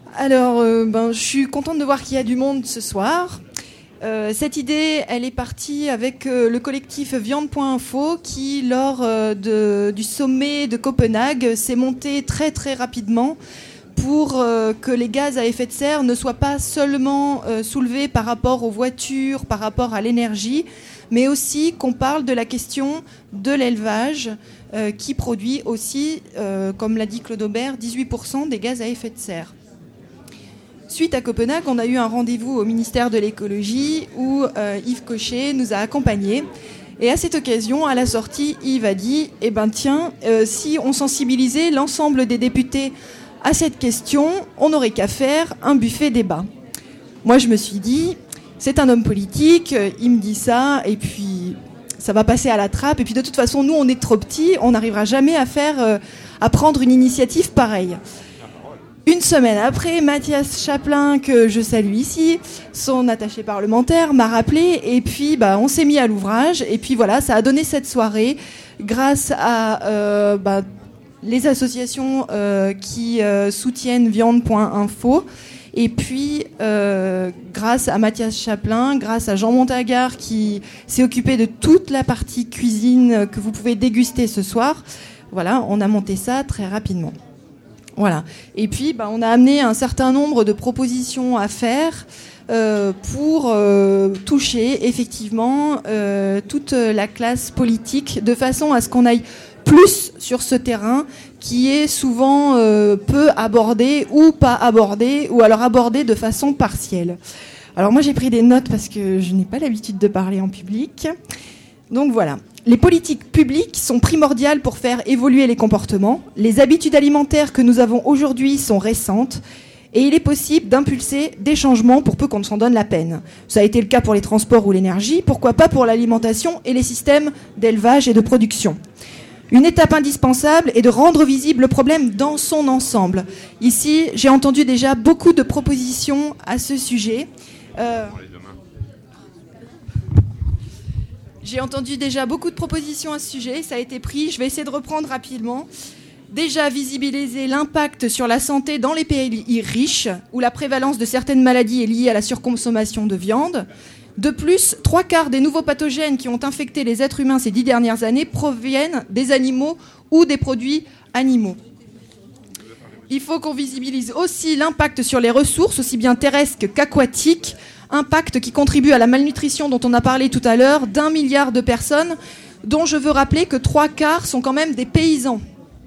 Alors, je suis contente de voir qu'il y a du monde ce soir. Cette idée, elle est partie avec le collectif Viande.info qui, lors du sommet de Copenhague, s'est monté très très rapidement pour que les gaz à effet de serre ne soient pas seulement soulevés par rapport aux voitures, par rapport à l'énergie, mais aussi qu'on parle de la question de l'élevage qui produit aussi, comme l'a dit Claude Aubert, 18% des gaz à effet de serre. Suite à Copenhague, on a eu un rendez-vous au ministère de l'écologie où Yves Cochet nous a accompagnés. Et à cette occasion, à la sortie, Yves a dit si on sensibilisait l'ensemble des députés à cette question, on n'aurait qu'à faire un buffet débat. Moi, je me suis dit, c'est un homme politique, il me dit ça, et puis ça va passer à la trappe. Et puis de toute façon, nous, on est trop petits, on n'arrivera jamais à prendre une initiative pareille. Une semaine après, Mathias Chaplin, que je salue ici, son attaché parlementaire, m'a rappelé et puis on s'est mis à l'ouvrage. Et puis voilà, ça a donné cette soirée grâce à les associations qui soutiennent Viande.info. Et puis, grâce à Mathias Chaplin, grâce à Jean Montagard qui s'est occupé de toute la partie cuisine que vous pouvez déguster ce soir, voilà, on a monté ça très rapidement. Voilà. Et puis, on a amené un certain nombre de propositions à faire pour toucher effectivement toute la classe politique, de façon à ce qu'on aille plus sur ce terrain qui est souvent peu abordé ou pas abordé, ou alors abordé de façon partielle. Alors moi, j'ai pris des notes parce que je n'ai pas l'habitude de parler en public. Donc voilà. Les politiques publiques sont primordiales pour faire évoluer les comportements. Les habitudes alimentaires que nous avons aujourd'hui sont récentes et il est possible d'impulser des changements pour peu qu'on s'en donne la peine. Ça a été le cas pour les transports ou l'énergie, pourquoi pas pour l'alimentation et les systèmes d'élevage et de production. Une étape indispensable est de rendre visible le problème dans son ensemble. Ici, j'ai entendu déjà beaucoup de propositions à ce sujet. J'ai entendu déjà beaucoup de propositions à ce sujet, ça a été pris, je vais essayer de reprendre rapidement. Déjà, visibiliser l'impact sur la santé dans les pays riches, où la prévalence de certaines maladies est liée à la surconsommation de viande. De plus, 3/4 des nouveaux pathogènes qui ont infecté les êtres humains ces 10 dernières années proviennent des animaux ou des produits animaux. Il faut qu'on visibilise aussi l'impact sur les ressources, aussi bien terrestres qu'aquatiques, impact qui contribue à la malnutrition dont on a parlé tout à l'heure, d'1 milliard de personnes, dont je veux rappeler que 3/4 sont quand même des paysans.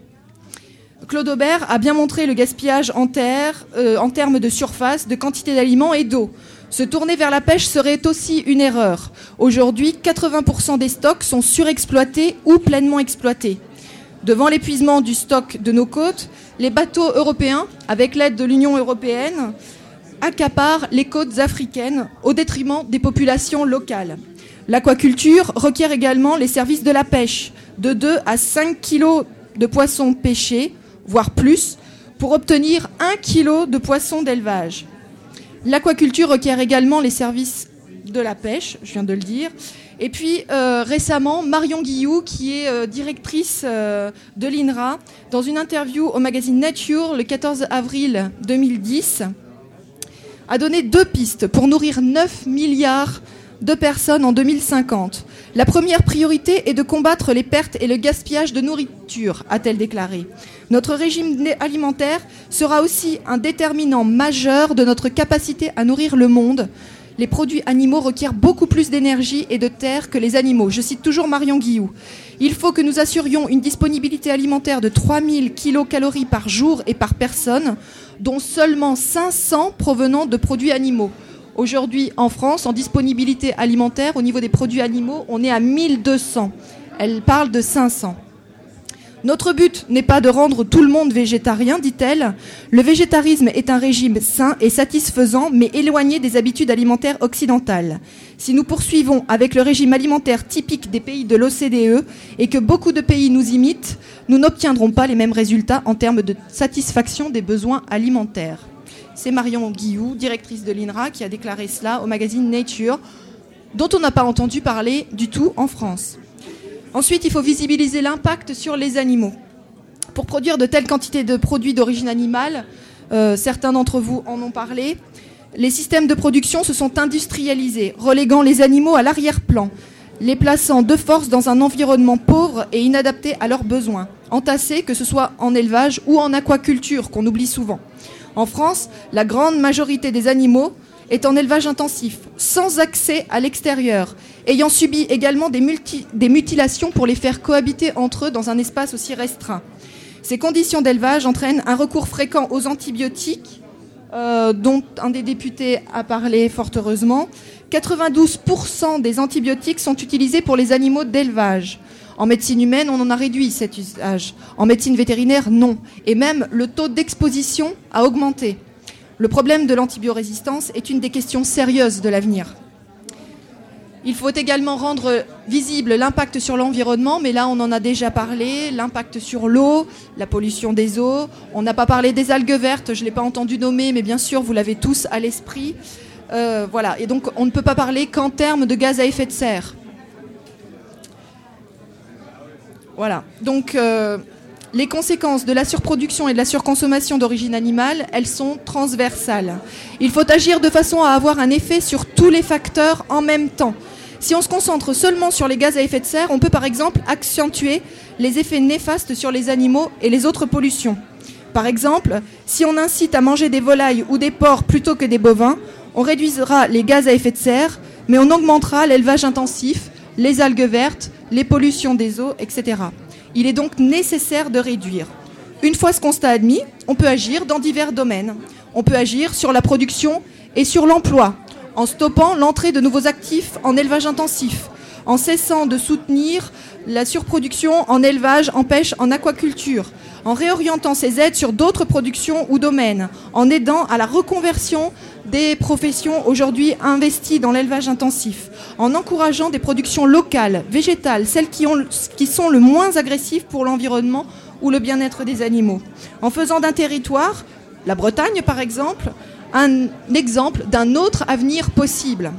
Claude Aubert a bien montré le gaspillage en terre, en termes de surface, de quantité d'aliments et d'eau. Se tourner vers la pêche serait aussi une erreur. Aujourd'hui, 80% des stocks sont surexploités ou pleinement exploités. Devant l'épuisement du stock de nos côtes, les bateaux européens, avec l'aide de l'Union européenne, accaparent les côtes africaines au détriment des populations locales. L'aquaculture requiert également les services de la pêche, de 2 à 5 kilos de poissons pêchés, voire plus, pour obtenir 1 kilo de poissons d'élevage. L'aquaculture requiert également les services de la pêche, je viens de le dire. Et puis récemment, Marion Guilloux, qui est directrice de l'INRA, dans une interview au magazine Nature le 14 avril 2010, a donné 2 pistes pour nourrir 9 milliards de personnes en 2050. La première priorité est de combattre les pertes et le gaspillage de nourriture, a-t-elle déclaré. Notre régime alimentaire sera aussi un déterminant majeur de notre capacité à nourrir le monde. Les produits animaux requièrent beaucoup plus d'énergie et de terre que les animaux. Je cite toujours Marion Guilloux. Il faut que nous assurions une disponibilité alimentaire de 3000 kilocalories par jour et par personne, dont seulement 500 provenant de produits animaux. Aujourd'hui, en France, en disponibilité alimentaire, au niveau des produits animaux, on est à 1200. Elle parle de 500. Notre but n'est pas de rendre tout le monde végétarien, dit-elle. Le végétarisme est un régime sain et satisfaisant, mais éloigné des habitudes alimentaires occidentales. Si nous poursuivons avec le régime alimentaire typique des pays de l'OCDE et que beaucoup de pays nous imitent, nous n'obtiendrons pas les mêmes résultats en termes de satisfaction des besoins alimentaires. C'est Marion Guilloux, directrice de l'INRA, qui a déclaré cela au magazine Nature, dont on n'a pas entendu parler du tout en France. Ensuite, il faut visibiliser l'impact sur les animaux. Pour produire de telles quantités de produits d'origine animale, Certains d'entre vous en ont parlé. Les systèmes de production se sont industrialisés, reléguant les animaux à l'arrière-plan, les plaçant de force dans un environnement pauvre et inadapté à leurs besoins, entassés, que ce soit en élevage ou en aquaculture, qu'on oublie souvent. En France, la grande majorité des animaux est en élevage intensif, sans accès à l'extérieur, ayant subi également des mutilations pour les faire cohabiter entre eux dans un espace aussi restreint. Ces conditions d'élevage entraînent un recours fréquent aux antibiotiques, dont un des députés a parlé fort heureusement. 92% des antibiotiques sont utilisés pour les animaux d'élevage. En médecine humaine, on en a réduit cet usage. En médecine vétérinaire, non. Et même le taux d'exposition a augmenté. Le problème de l'antibiorésistance est une des questions sérieuses de l'avenir. Il faut également rendre visible l'impact sur l'environnement, mais là on en a déjà parlé, l'impact sur l'eau, la pollution des eaux. On n'a pas parlé des algues vertes, je ne l'ai pas entendu nommer, mais bien sûr vous l'avez tous à l'esprit. Voilà. Et donc on ne peut pas parler qu'en termes de gaz à effet de serre. Voilà. Donc les conséquences de la surproduction et de la surconsommation d'origine animale, elles sont transversales. Il faut agir de façon à avoir un effet sur tous les facteurs en même temps. Si on se concentre seulement sur les gaz à effet de serre, on peut par exemple accentuer les effets néfastes sur les animaux et les autres pollutions. Par exemple, si on incite à manger des volailles ou des porcs plutôt que des bovins, on réduira les gaz à effet de serre, mais on augmentera l'élevage intensif, les algues vertes, les pollutions des eaux, etc. Il est donc nécessaire de réduire. Une fois ce constat admis, on peut agir dans divers domaines. On peut agir sur la production et sur l'emploi, en stoppant l'entrée de nouveaux actifs en élevage intensif, en cessant de soutenir la surproduction en élevage, en pêche, en aquaculture, en réorientant ces aides sur d'autres productions ou domaines, en aidant à la reconversion des professions aujourd'hui investies dans l'élevage intensif, en encourageant des productions locales, végétales, celles qui sont le moins agressives pour l'environnement ou le bien-être des animaux, en faisant d'un territoire, la Bretagne par exemple, un exemple d'un autre avenir possible.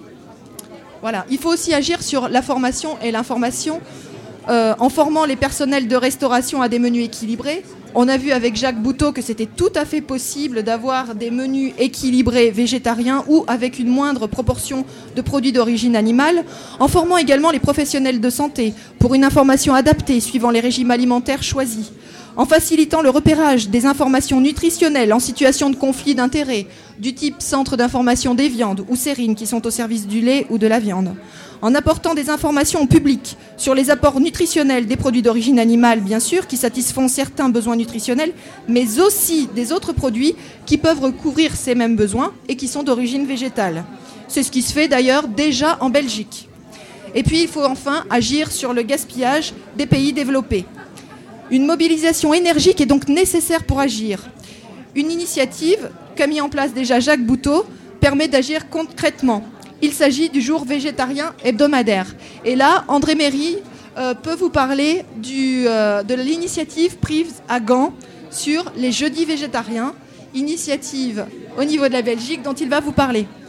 Voilà. Il faut aussi agir sur la formation et l'information en formant les personnels de restauration à des menus équilibrés. On a vu avec Jacques Boutot que c'était tout à fait possible d'avoir des menus équilibrés végétariens ou avec une moindre proportion de produits d'origine animale, en formant également les professionnels de santé pour une information adaptée suivant les régimes alimentaires choisis, en facilitant le repérage des informations nutritionnelles en situation de conflit d'intérêts, du type centre d'information des viandes ou Cérine qui sont au service du lait ou de la viande, en apportant des informations au public sur les apports nutritionnels des produits d'origine animale, bien sûr, qui satisfont certains besoins nutritionnels, mais aussi des autres produits qui peuvent recouvrir ces mêmes besoins et qui sont d'origine végétale. C'est ce qui se fait d'ailleurs déjà en Belgique. Et puis il faut enfin agir sur le gaspillage des pays développés. Une mobilisation énergique est donc nécessaire pour agir. Une initiative qu'a mis en place déjà Jacques Boutot permet d'agir concrètement. Il s'agit du jour végétarien hebdomadaire. Et là, André Méry peut vous parler de l'initiative prise à Gand sur les jeudis végétariens, initiative au niveau de la Belgique dont il va vous parler.